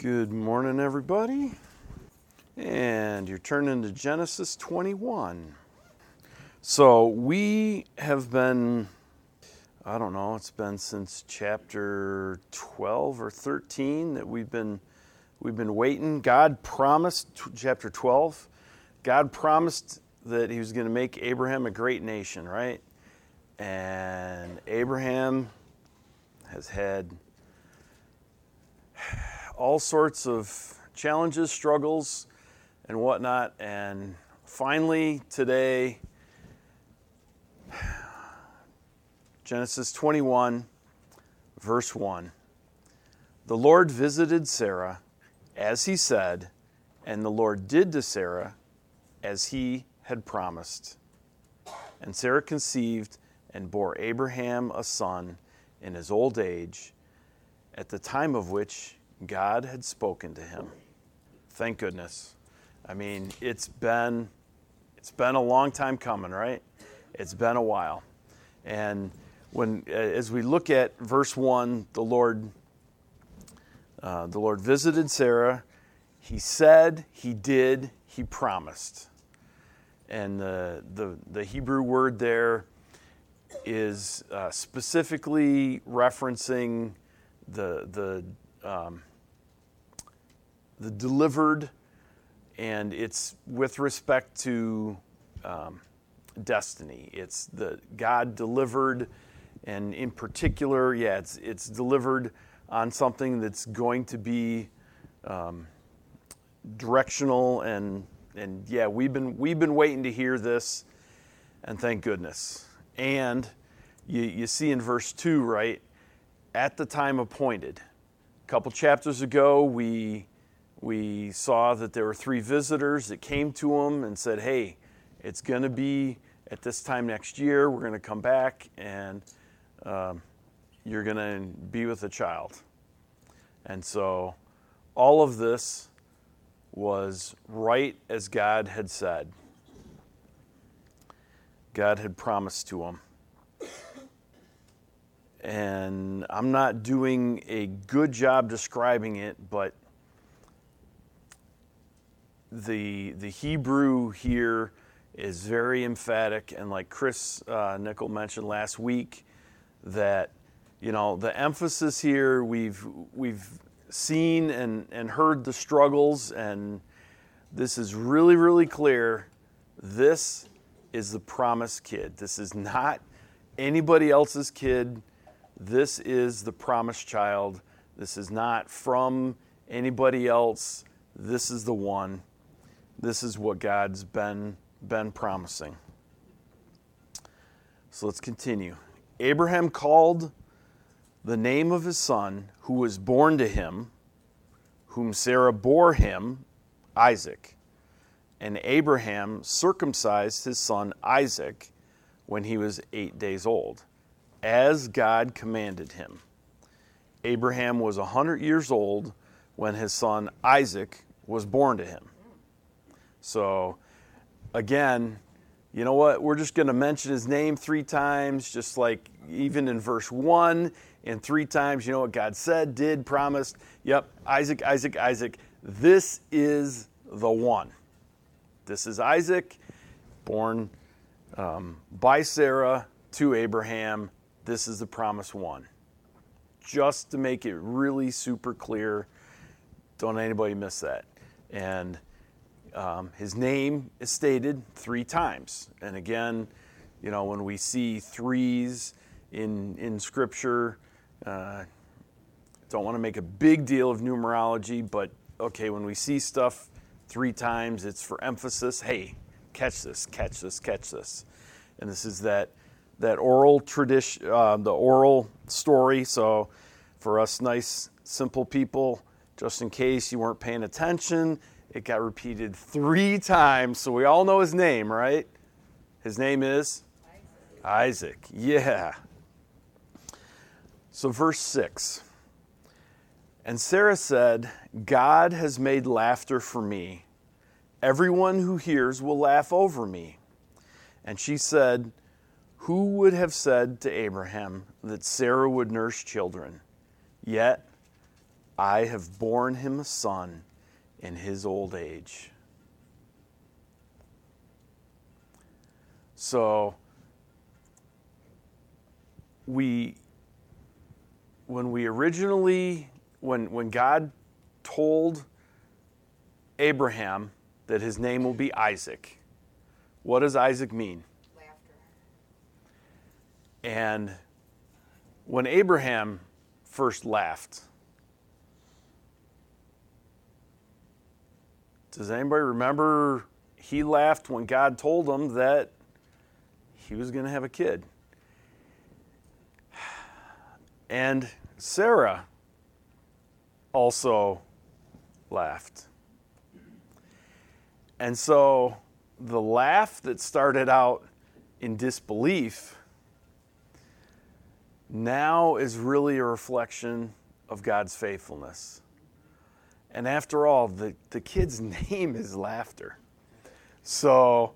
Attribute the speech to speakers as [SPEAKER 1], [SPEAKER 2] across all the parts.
[SPEAKER 1] Good morning, everybody. And you're turning to Genesis 21. So we have been, it's been since chapter 12 or 13 that we've been waiting. God promised, chapter 12, God promised that he was going to make Abraham a great nation, right? And Abraham has had all sorts of challenges, struggles, and whatnot. And finally, today, Genesis 21, verse 1. The Lord visited Sarah as he said, and the Lord did to Sarah as he had promised. And Sarah conceived and bore Abraham a son in his old age, at the time of which God had spoken to him. Thank goodness. I mean, it's been a long time coming, right? It's been a while. And as we look at verse 1, the Lord visited Sarah. He said, he did, he promised. And the Hebrew word there is specifically referencing the delivered, and it's with respect to destiny. It's the God delivered, and in particular, it's delivered on something that's going to be directional, and we've been waiting to hear this, and thank goodness. And you see in verse 2, right? At the time appointed. A couple chapters ago, we saw that there were 3 visitors that came to him and said, hey, it's going to be at this time next year. We're going to come back, and you're going to be with a child. And so all of this was right as God had said. God had promised to him. And I'm not doing a good job describing it, but the Hebrew here is very emphatic, and like Chris Nickel mentioned last week, that the emphasis here, we've seen and heard the struggles, and this is really, really clear. This is the promised kid. This is not anybody else's kid. This is the promised child. This is not from anybody else. This is the one. This is what God's been promising. So let's continue. Abraham called the name of his son, who was born to him, whom Sarah bore him, Isaac. And Abraham circumcised his son Isaac when he was 8 days old, as God commanded him. Abraham was 100 years old when his son Isaac was born to him. So, again, you know what? We're just going to mention his name 3 times, just like even in verse 1, and 3 times, you know what God said, did, promised. Yep, Isaac, Isaac, Isaac. This is the one. This is Isaac, born by Sarah to Abraham. This is the promised one. Just to make it really super clear, don't anybody miss that. And his name is stated 3 times. And again, when we see 3s in Scripture, don't want to make a big deal of numerology, but okay, when we see stuff 3 times, it's for emphasis. Hey, catch this, catch this, catch this. And this is that oral tradition, the oral story. So for us nice, simple people, just in case you weren't paying attention, it got repeated 3 times. So we all know his name, right? His name is Isaac. Yeah. So verse 6. And Sarah said, God has made laughter for me. Everyone who hears will laugh over me. And she said, who would have said to Abraham that Sarah would nurse children? Yet I have borne him a son in his old age. So when God told Abraham that his name will be Isaac, what does Isaac mean?
[SPEAKER 2] Laughter.
[SPEAKER 1] And when Abraham first laughed, does anybody remember he laughed when God told him that he was going to have a kid? And Sarah also laughed. And so the laugh that started out in disbelief now is really a reflection of God's faithfulness. And after all, the kid's name is Laughter. So,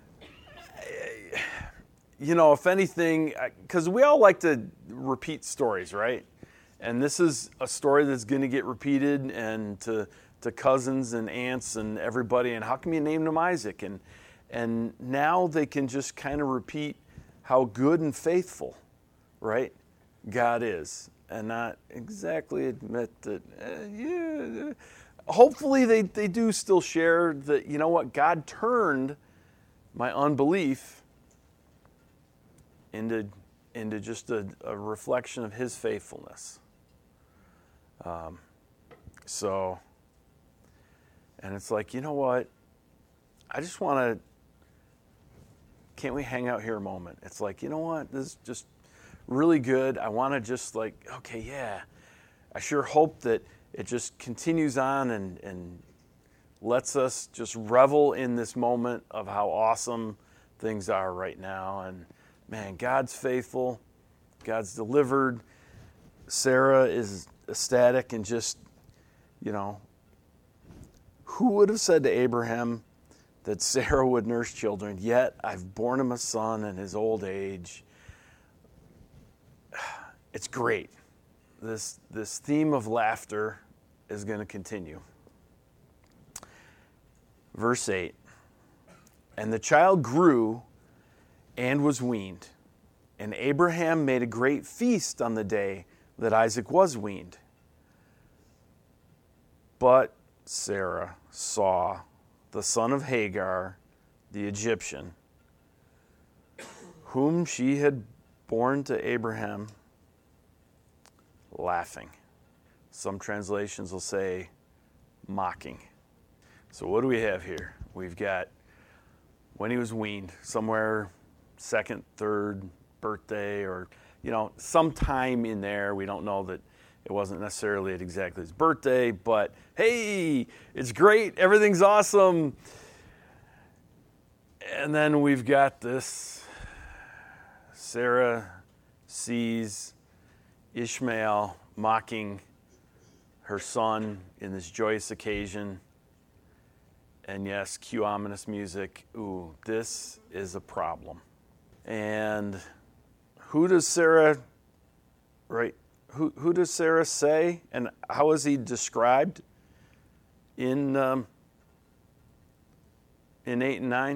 [SPEAKER 1] if anything, because we all like to repeat stories, right? And this is a story that's going to get repeated and to cousins and aunts and everybody. And how come you named him Isaac? And now they can just kind of repeat how good and faithful, right, God is. And not exactly admit that, Hopefully they do still share that, you know what, God turned my unbelief into just a reflection of his faithfulness. And it's like, you know what, I just want to, can't we hang out here a moment? It's like, you know what, this is just really good. I want to just okay, yeah. I sure hope that it just continues on and lets us just revel in this moment of how awesome things are right now. And man, God's faithful. God's delivered. Sarah is ecstatic and just, who would have said to Abraham that Sarah would nurse children? Yet I've borne him a son in his old age. It's great. This theme of laughter is going to continue. Verse 8. And the child grew and was weaned, and Abraham made a great feast on the day that Isaac was weaned. But Sarah saw the son of Hagar, the Egyptian, whom she had borne to Abraham, laughing. Some translations will say mocking. So what do we have here? We've got when he was weaned, somewhere second, third birthday, or sometime in there. We don't know that it wasn't necessarily at exactly his birthday, but hey, it's great, everything's awesome. And then we've got this. Sarah sees Ishmael mocking her son in this joyous occasion. And yes, cue ominous music. Ooh, this is a problem. And who does Sarah say? And how is he described in 8 and 9?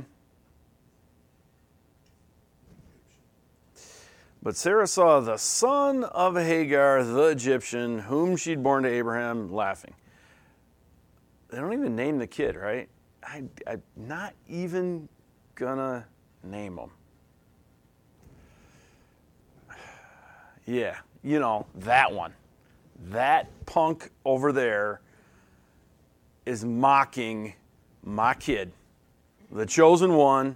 [SPEAKER 1] But Sarah saw the son of Hagar, the Egyptian, whom she'd borne to Abraham, laughing. They don't even name the kid, right? I'm not even gonna name him. Yeah, that one. That punk over there is mocking my kid, the chosen one.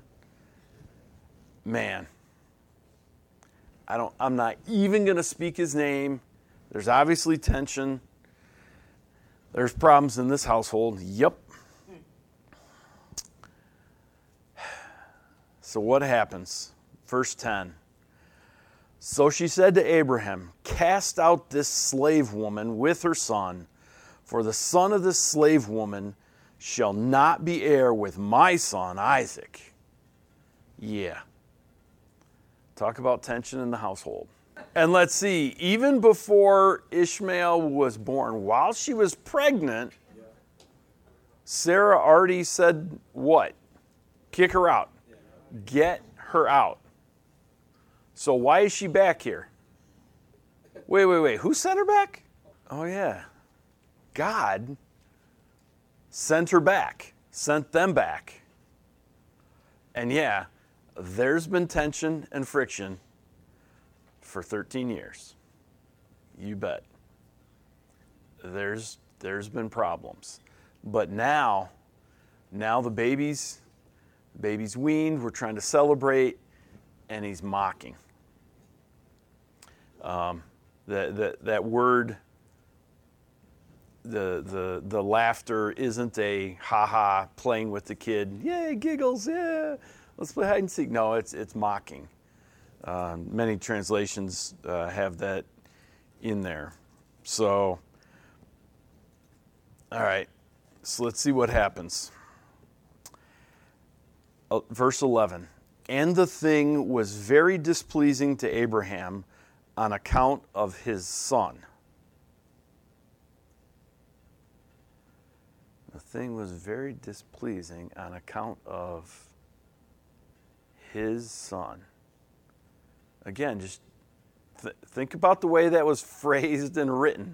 [SPEAKER 1] Man, I'm not even going to speak his name. There's obviously tension. There's problems in this household. Yep. So what happens? Verse 10. So she said to Abraham, cast out this slave woman with her son, for the son of this slave woman shall not be heir with my son Isaac. Yeah. Talk about tension in the household. And let's see, even before Ishmael was born, while she was pregnant, Sarah already said what? Kick her out. Get her out. So why is she back here? Wait. Who sent her back? Oh, yeah. God sent her back, sent them back. And yeah, there's been tension and friction for 13 years. You bet. There's been problems. But now the baby's weaned, we're trying to celebrate, and he's mocking. That word, the laughter isn't a ha-ha playing with the kid. Yay, giggles, yeah, let's play hide and seek. No, it's mocking. Many translations have that in there. So, all right, so let's see what happens. Verse 11, and the thing was very displeasing to Abraham on account of his son. The thing was very displeasing on account of his son. Again, just think about the way that was phrased and written.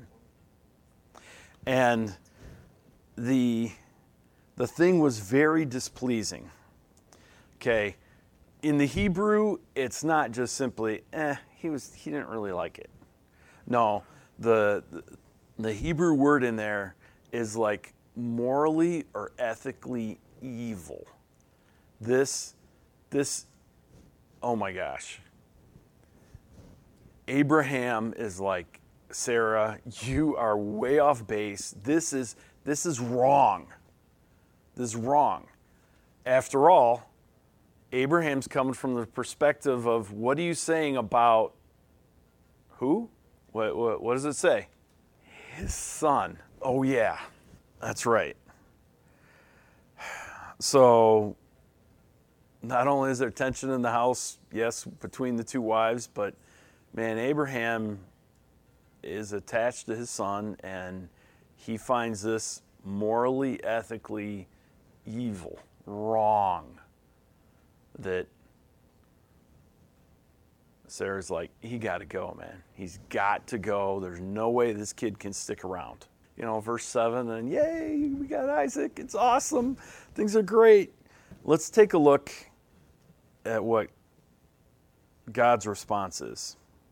[SPEAKER 1] And the thing was very displeasing. Okay, in the Hebrew, it's not just simply, he didn't really like it. No, the Hebrew word in there is like morally or ethically evil. This, oh my gosh. Abraham is like, Sarah, you are way off base. This is wrong. This is wrong. After all, Abraham's coming from the perspective of, what are you saying about who? What does it say? His son. Oh yeah, that's right. So not only is there tension in the house, yes, between the two wives, but man, Abraham is attached to his son, and he finds this morally, ethically evil, wrong. That Sarah's like, he got to go, man. He's got to go. There's no way this kid can stick around. You know, verse 7, and yay, we got Isaac. It's awesome. Things are great. Let's take a look at what God's response is.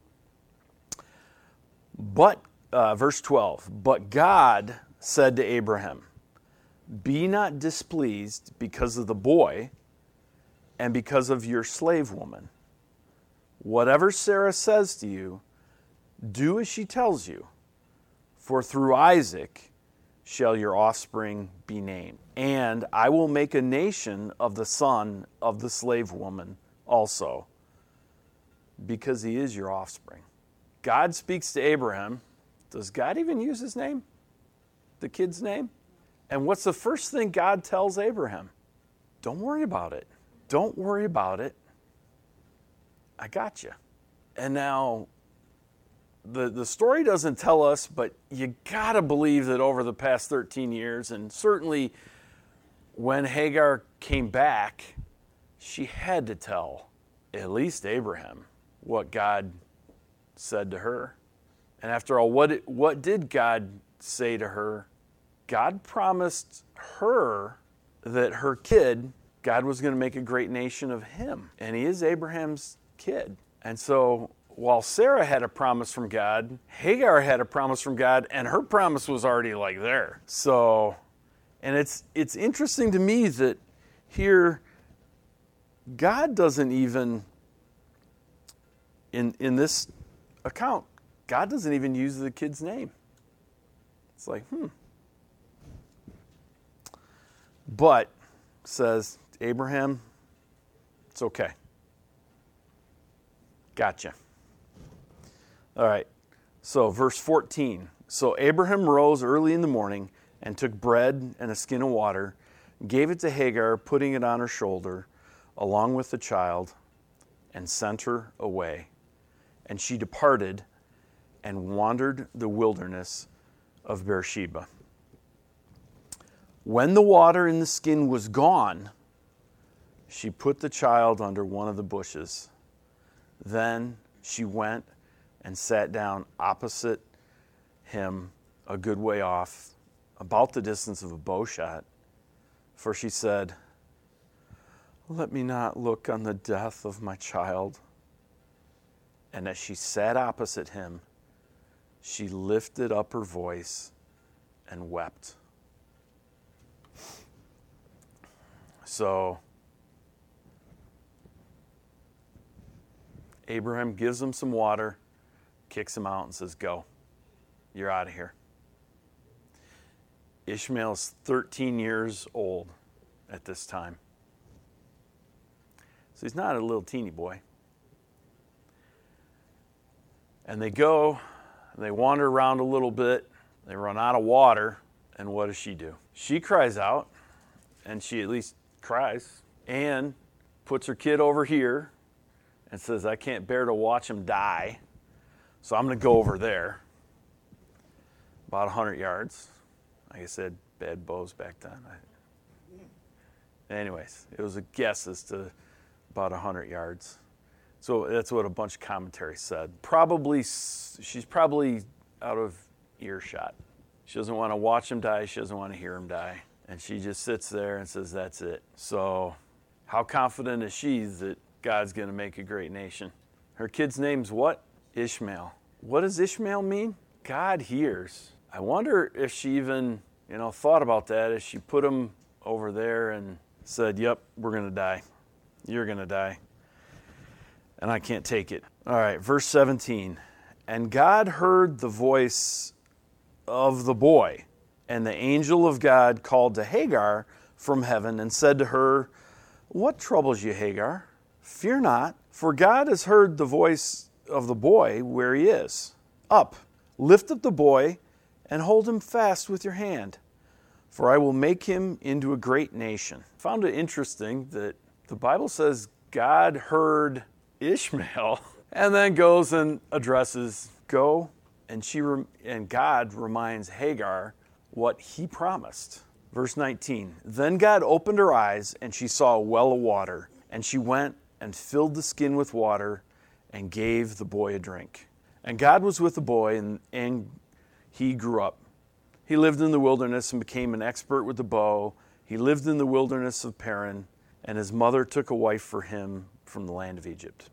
[SPEAKER 1] But, verse 12, but God said to Abraham, be not displeased because of the boy and because of your slave woman. Whatever Sarah says to you, do as she tells you, for through Isaac shall your offspring be named. And I will make a nation of the son of the slave woman also, because he is your offspring. God speaks to Abraham. Does God even use his name? The kid's name? And what's the first thing God tells Abraham? Don't worry about it. Don't worry about it. I got you. And now, the story doesn't tell us, but you got to believe that over the past 13 years, and certainly when Hagar came back, she had to tell at least Abraham what God said to her. And after all, what did God say to her? God promised her that her kid, God was going to make a great nation of him. And he is Abraham's kid. And so while Sarah had a promise from God, Hagar had a promise from God, and her promise was already like there. So, and it's interesting to me that here, God doesn't even, in this account, God doesn't even use the kid's name. It's like, But, says Abraham, it's okay. Gotcha. All right. So, verse 14. So Abraham rose early in the morning and took bread and a skin of water, gave it to Hagar, putting it on her shoulder, along with the child, and sent her away. And she departed and wandered the wilderness of Beersheba. When the water in the skin was gone, she put the child under one of the bushes. Then she went and sat down opposite him a good way off, about the distance of a bow shot. For she said, "Let me not look on the death of my child." And as she sat opposite him, she lifted up her voice and wept. So Abraham gives him some water, kicks him out, and says, "Go. You're out of here." Ishmael's 13 years old at this time. So he's not a little teeny boy. And they go, and they wander around a little bit. They run out of water, and what does she do? She cries out, and she at least cries, and puts her kid over here and says, "I can't bear to watch him die, so I'm going to go over there." About 100 yards. Like I said, bad bows back then. Anyways, it was a guess as to about 100 yards. So that's what a bunch of commentaries said. She's probably out of earshot. She doesn't want to watch him die. She doesn't want to hear him die. And she just sits there and says, that's it. So how confident is she that God's going to make a great nation? Her kid's name's what? Ishmael. What does Ishmael mean? God hears. I wonder if she even, thought about that as she put him over there and said, "Yep, we're going to die. You're going to die. And I can't take it." All right, verse 17. And God heard the voice of the boy, and the angel of God called to Hagar from heaven and said to her, "What troubles you, Hagar? Fear not, for God has heard the voice of the boy where he is. Up, lift up the boy, and hold him fast with your hand, for I will make him into a great nation." Found it interesting that the Bible says God heard Ishmael and then goes and addresses, "Go," and God reminds Hagar what he promised. Verse 19, then God opened her eyes, and she saw a well of water, and she went and filled the skin with water and gave the boy a drink. And God was with the boy, and he grew up. He lived in the wilderness and became an expert with the bow. He lived in the wilderness of Paran, and his mother took a wife for him from the land of Egypt.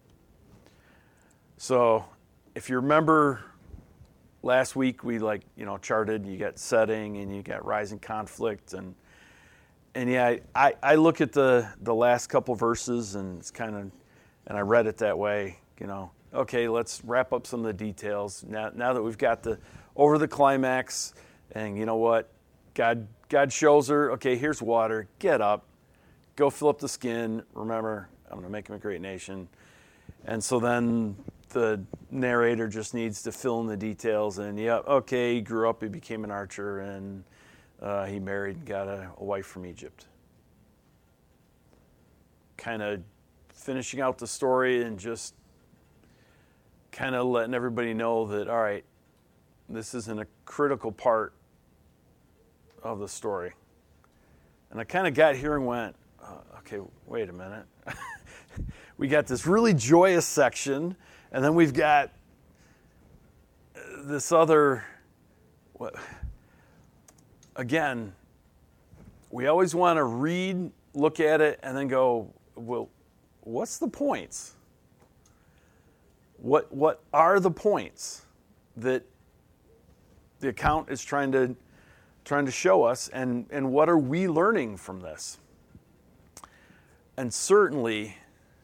[SPEAKER 1] So, if you remember last week, we charted, you got setting and you got rising conflict. And yeah, I look at the last couple verses and it's and I read it that way, okay, let's wrap up some of the details. Now that we've got over the climax, and you know what? God shows her, okay, here's water, get up, go fill up the skin. Remember, I'm going to make him a great nation. And so then the narrator just needs to fill in the details. And yeah, okay, he grew up, he became an archer, and he married and got a wife from Egypt. Kind of finishing out the story and just kind of letting everybody know that, all right, this isn't a critical part of the story. And I kind of got here and went, okay, wait a minute. We got this really joyous section, and then we've got this other, again, we always want to read, look at it, and then go, well, what's the points? What are the points that the account is trying to show us, and what are we learning from this? And certainly,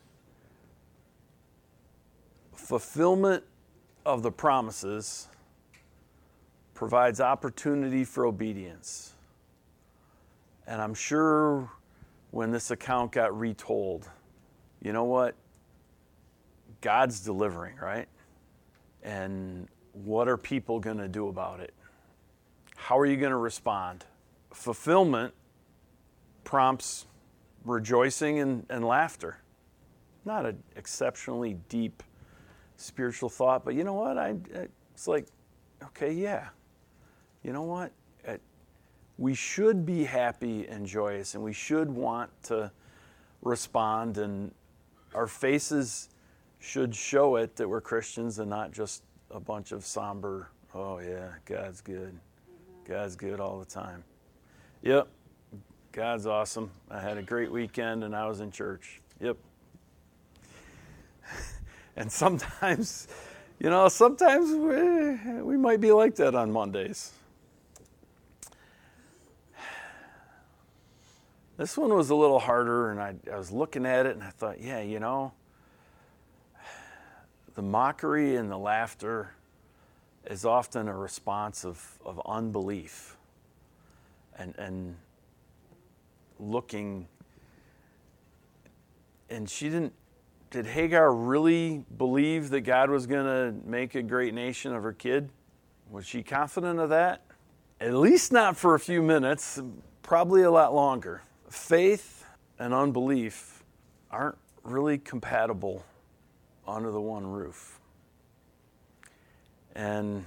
[SPEAKER 1] fulfillment of the promises provides opportunity for obedience. And I'm sure when this account got retold, you know what? God's delivering, right? And what are people going to do about it? How are you going to respond? Fulfillment prompts rejoicing and laughter. Not an exceptionally deep spiritual thought, but you know what? It's like, okay, yeah. You know what? We should be happy and joyous, and we should want to respond, and our faces should show it that we're Christians and not just a bunch of somber, oh yeah, God's good. God's good all the time. Yep, God's awesome. I had a great weekend and I was in church. Yep. And sometimes, we might be like that on Mondays. This one was a little harder, and I was looking at it and I thought, yeah, the mockery and the laughter is often a response of unbelief and looking. And did Hagar really believe that God was going to make a great nation of her kid? Was she confident of that? At least not for a few minutes, probably a lot longer. Faith and unbelief aren't really compatible under the one roof. And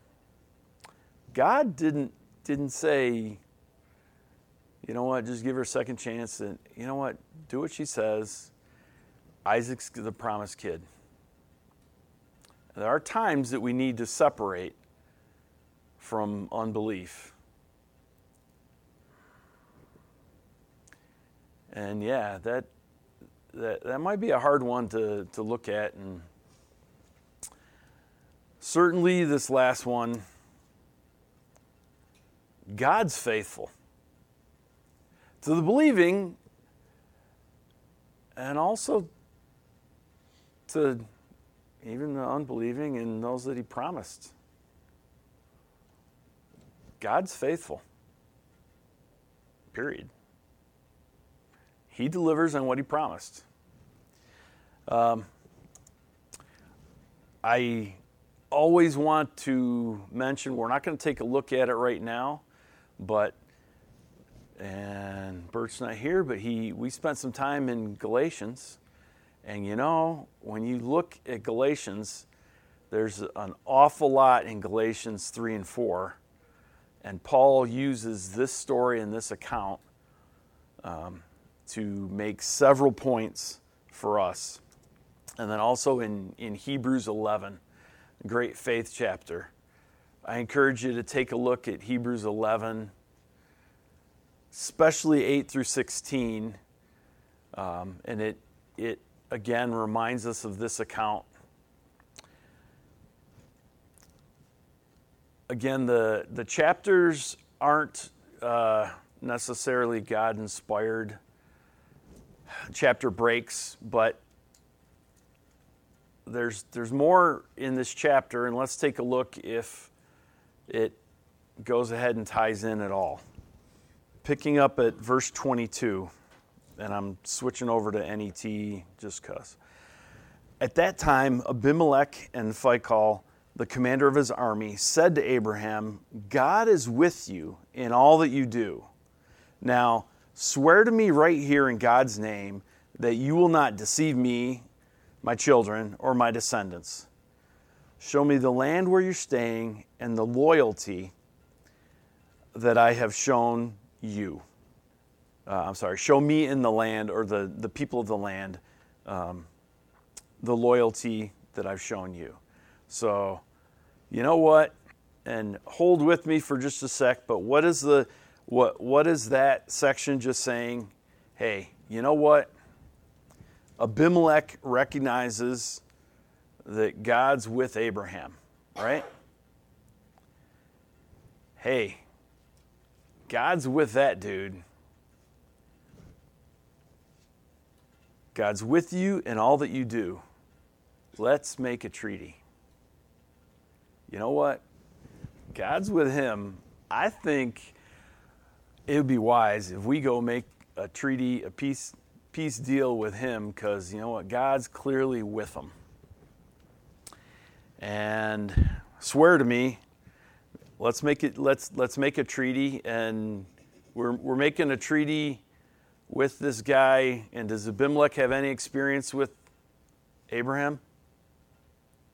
[SPEAKER 1] God didn't say, you know what, just give her a second chance, and you know what, do what she says. Isaac's the promised kid. There are times that we need to separate from unbelief. And yeah, that might be a hard one to look at. And certainly this last one, God's faithful to the believing and also to even the unbelieving and those that he promised. God's faithful. Period. He delivers on what he promised. I always want to mention, we're not going to take a look at it right now, and Bert's not here, but we spent some time in Galatians. And when you look at Galatians, there's an awful lot in Galatians 3 and 4. And Paul uses this story and this account to make several points for us. And then also in Hebrews 11, a great faith chapter. I encourage you to take a look at Hebrews 11, especially 8 through 16. And it again reminds us of this account. Again, the chapters aren't necessarily God-inspired chapter breaks, but there's more in this chapter, and let's take a look if it goes ahead and ties in at all. Picking up at verse 22, and I'm switching over to NET just because. At that time, Abimelech and Phicol, the commander of his army, said to Abraham, God is with you in all that you do. Now, swear to me right here in God's name that you will not deceive me, my children, or my descendants. Show me the land where you're staying and the loyalty that I have shown you. Show me in the land, or the people of the land, the loyalty that I've shown you. So, you know what? And hold with me for just a sec, but what is that section just saying? Hey, you know what? Abimelech recognizes that God's with Abraham, right? Hey, God's with that dude. God's with you in all that you do. Let's make a treaty. You know what? God's with him. I think it would be wise if we go make a treaty, a peace deal with him, because you know what? God's clearly with him. And swear to me, let's make a treaty, and we're making a treaty with this guy. And does Abimelech have any experience with Abraham?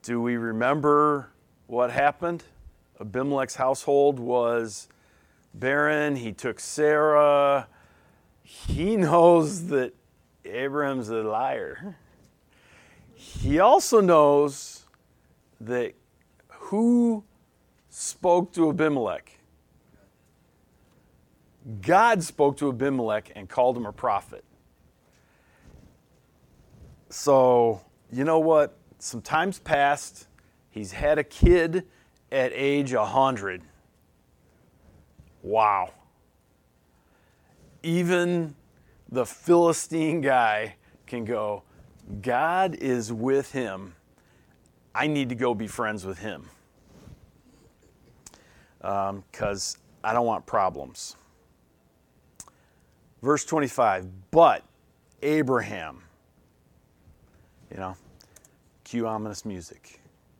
[SPEAKER 1] Do we remember what happened? Abimelech's household was barren. He took Sarah. He knows that Abraham's a liar. He also knows that who spoke to Abimelech? God spoke to Abimelech and called him a prophet. So, you know what? Some time's passed. He's had a kid at age 100. Wow. Even the Philistine guy can go, God is with him. I need to go be friends with him. Because I don't want problems. Verse 25, but Abraham, cue ominous music.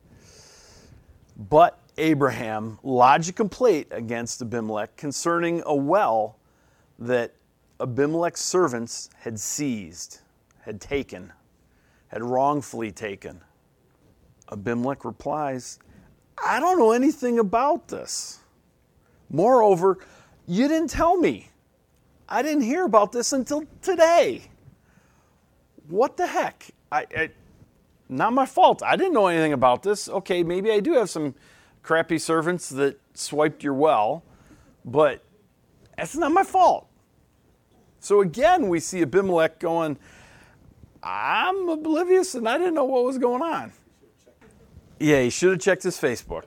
[SPEAKER 1] But Abraham lodged a complaint against Abimelech concerning a well that Abimelech's servants had seized, had wrongfully taken. Abimelech replies, I don't know anything about this. Moreover, you didn't tell me. I didn't hear about this until today. What the heck? Not my fault. I didn't know anything about this. Okay, maybe I do have some crappy servants that swiped your well, but that's not my fault. So again, we see Abimelech going, I'm oblivious and I didn't know what was going on. Yeah, he should have checked his Facebook.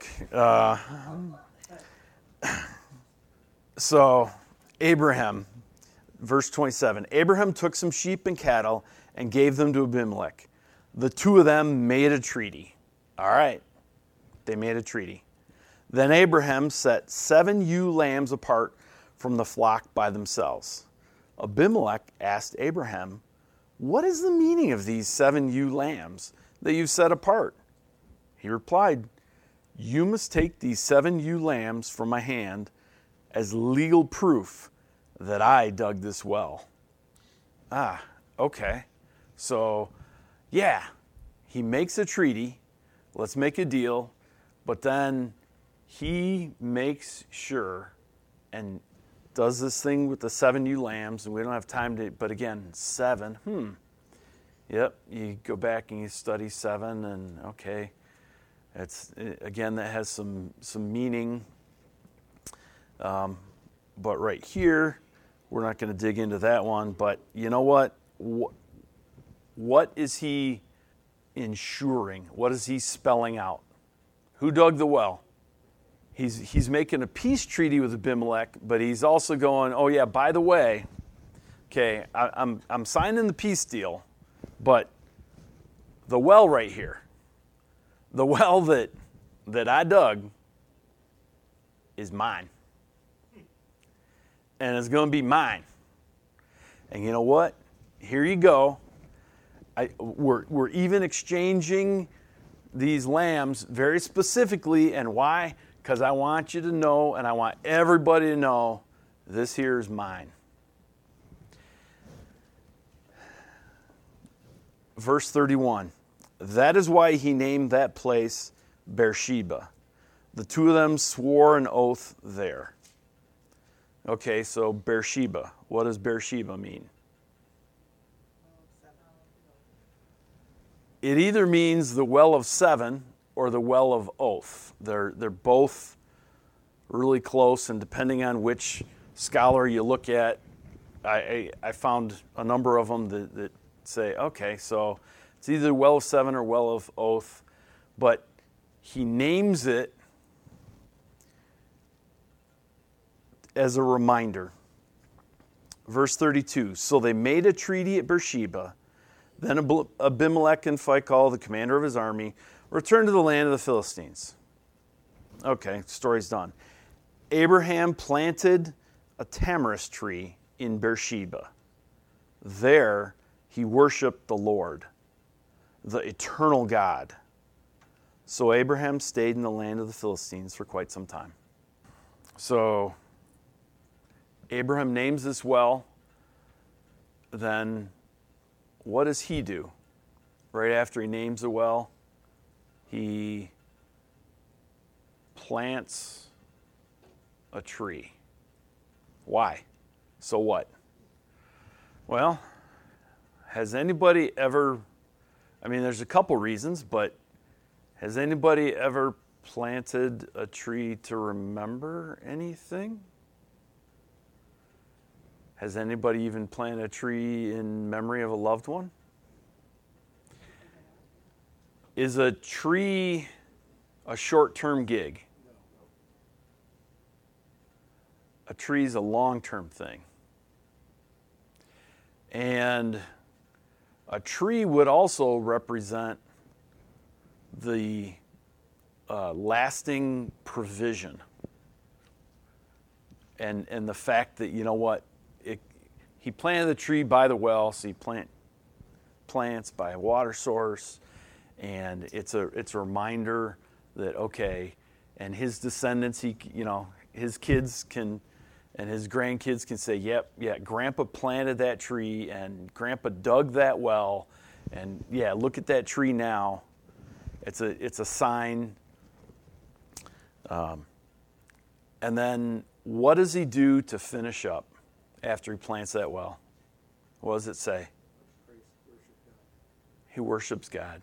[SPEAKER 1] So Abraham, verse 27, Abraham took some sheep and cattle and gave them to Abimelech. The two of them made a treaty. All right, they made a treaty. Then Abraham set 7 ewe lambs apart from the flock by themselves. Abimelech asked Abraham, what is the meaning of these 7 ewe lambs that you've set apart? He replied, you must take these 7 ewe lambs from my hand as legal proof that I dug this well. Okay. So, yeah, he makes a treaty. Let's make a deal. But then he makes sure and does this thing with the 7 ewe lambs, and we don't have time to, but again, 7. Yep, you go back and you study 7, and okay, it's again, that has some meaning. But right here, we're not going to dig into that one, but you know what? What is he ensuring? What is he spelling out? Who dug the well? He's making a peace treaty with Abimelech, but he's also going, oh yeah, by the way, okay, I'm signing the peace deal, but the well right here, the well that I dug is mine. And it's going to be mine. And you know what? Here you go. We're even exchanging these lambs very specifically. And why? Because I want you to know, and I want everybody to know, this here is mine. Verse 31. That is why he named that place Beersheba. The two of them swore an oath there. Okay, so Beersheba. What does Beersheba mean? It either means the well of 7 or the well of oath. They're both really close, and depending on which scholar you look at, I found a number of them that say, okay, so it's either well of 7 or well of oath, but he names it as a reminder. Verse 32, so they made a treaty at Beersheba. Then Abimelech and Phicol, the commander of his army, returned to the land of the Philistines. Okay, story's done. Abraham planted a tamarisk tree in Beersheba. There he worshiped the Lord, the eternal God. So Abraham stayed in the land of the Philistines for quite some time. So Abraham names this well. Then what does he do right after he names the well? he plants a tree. Why? So what? Well, has anybody ever, there's a couple reasons, but has anybody ever planted a tree to remember anything? Has anybody even planted a tree in memory of a loved one? Is a tree a short-term gig? A tree's a long-term thing. And a tree would also represent the lasting provision. And the fact that, he planted the tree by the well, so he plants by a water source, and it's a reminder that, okay, and his descendants, his kids can, and his grandkids can say, yep, yeah, Grandpa planted that tree, and Grandpa dug that well, and yeah, look at that tree now. It's a sign. And then what does he do to finish up after he plants that well? What does it say? He worships God.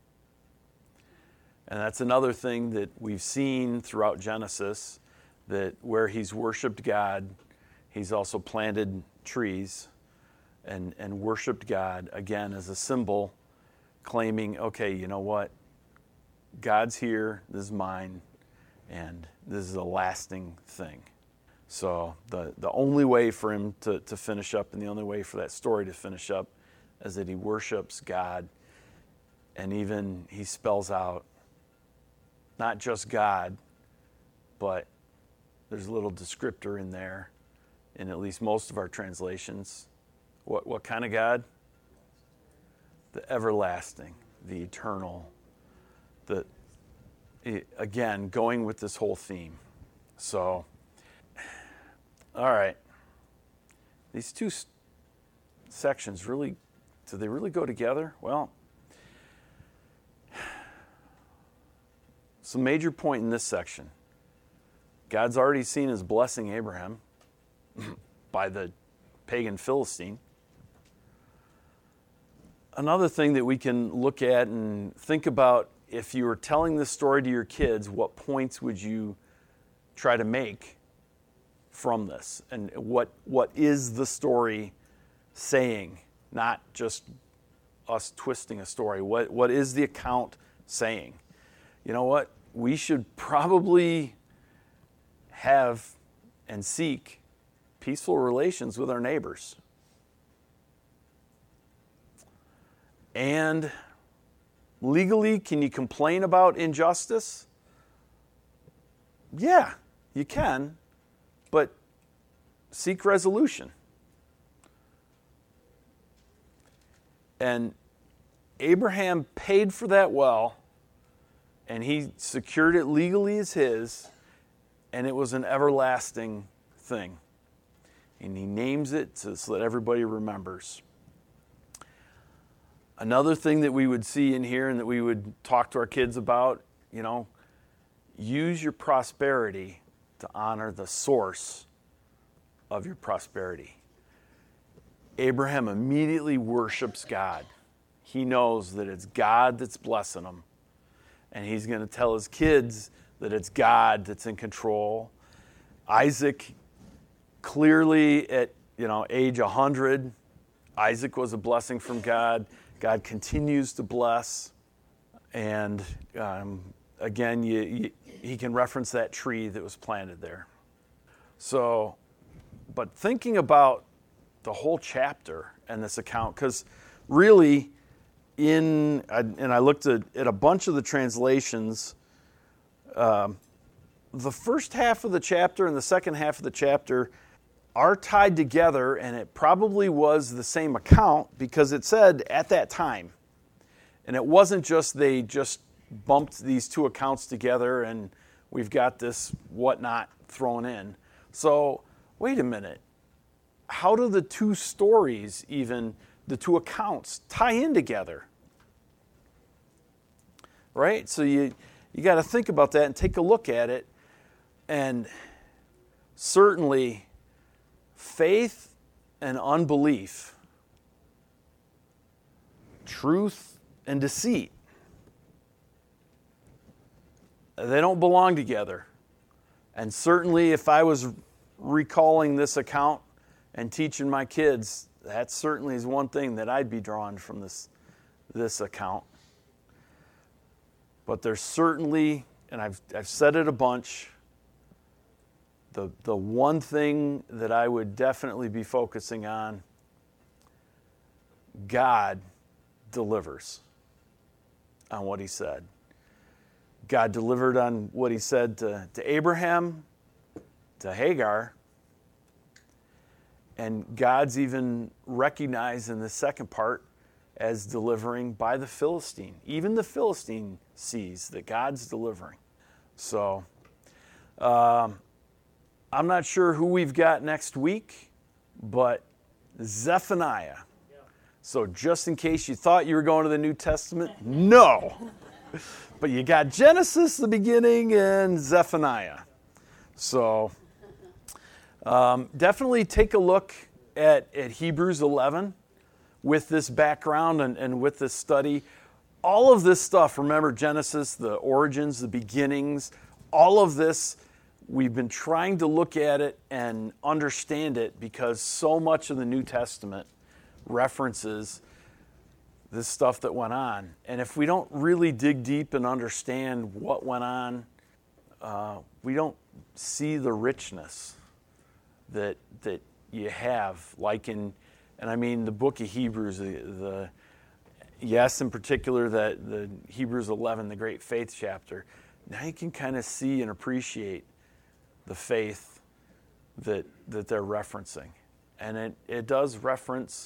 [SPEAKER 1] And that's another thing that we've seen throughout Genesis, that where he's worshiped God, he's also planted trees and worshiped God, again, as a symbol, claiming, okay, you know what? God's here, this is mine, and this is a lasting thing. So the only way for him to finish up, and the only way for that story to finish up, is that he worships God, and even he spells out not just God, but there's a little descriptor in there, in at least most of our translations. What kind of God? The everlasting, the eternal, again, going with this whole theme. So, all right. These two sections really, do they really go together? Well, it's a major point in this section. God's already seen his blessing Abraham by the pagan Philistine. Another thing that we can look at and think about, if you were telling this story to your kids, what points would you try to make from this? And what is the story saying? Not just us twisting a story. What is the account saying? You know what? We should probably have and seek peaceful relations with our neighbors. And legally, can you complain about injustice? Yeah, you can, but seek resolution. And Abraham paid for that well, and he secured it legally as his, and it was an everlasting thing. And he names it so that everybody remembers. Another thing that we would see in here and that we would talk to our kids about, use your prosperity to honor the source of your prosperity. Abraham immediately worships God. He knows that it's God that's blessing him. And he's going to tell his kids that it's God that's in control. Isaac, clearly at age 100, Isaac was a blessing from God. God continues to bless. And again, he can reference that tree that was planted there. So, but thinking about the whole chapter and this account, because really, I looked at a bunch of the translations, the first half of the chapter and the second half of the chapter are tied together, and it probably was the same account because it said at that time. And it wasn't just they just bumped these two accounts together and we've got this whatnot thrown in. So, wait a minute. How do the two stories, even the two accounts, tie in together? right? So you got to think about that and take a look at it. And certainly, faith and unbelief, truth and deceit, they don't belong together. And certainly, if I was recalling this account and teaching my kids, that certainly is one thing that I'd be drawing from this account. But there's certainly, and I've said it a bunch, the one thing that I would definitely be focusing on, God delivers on what he said. God delivered on what he said to Abraham, to Hagar, and God's even recognized in the second part as delivering by the Philistine. Even the Philistine sees that God's delivering. So, I'm not sure who we've got next week, but Zephaniah. So just in case you thought you were going to the New Testament, no. But you got Genesis, the beginning, and Zephaniah. So definitely take a look at Hebrews 11 with this background and with this study. All of this stuff, remember Genesis, the origins, the beginnings, all of this, we've been trying to look at it and understand it because so much of the New Testament references this stuff that went on. And if we don't really dig deep and understand what went on, we don't see the richness that you have, like and I mean the book of Hebrews, yes, in particular that the Hebrews 11, the great faith chapter. Now you can kind of see and appreciate the faith that they're referencing, and it does reference.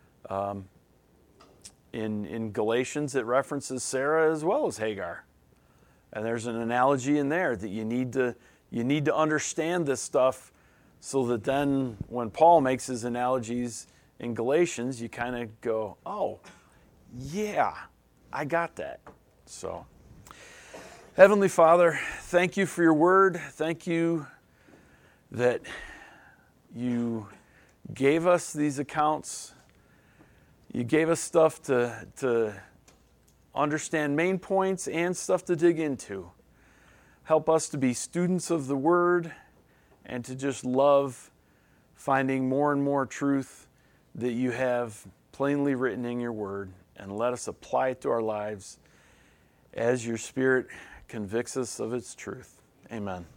[SPEAKER 1] In Galatians, it references Sarah as well as Hagar. And there's an analogy in there that you need to understand this stuff so that then when Paul makes his analogies in Galatians, you kind of go, oh, yeah, I got that. So, Heavenly Father, thank you for your word. Thank you that you gave us these accounts. You gave us stuff to understand main points and stuff to dig into. Help us to be students of the Word and to just love finding more and more truth that you have plainly written in your Word, and let us apply it to our lives as your Spirit convicts us of its truth. Amen.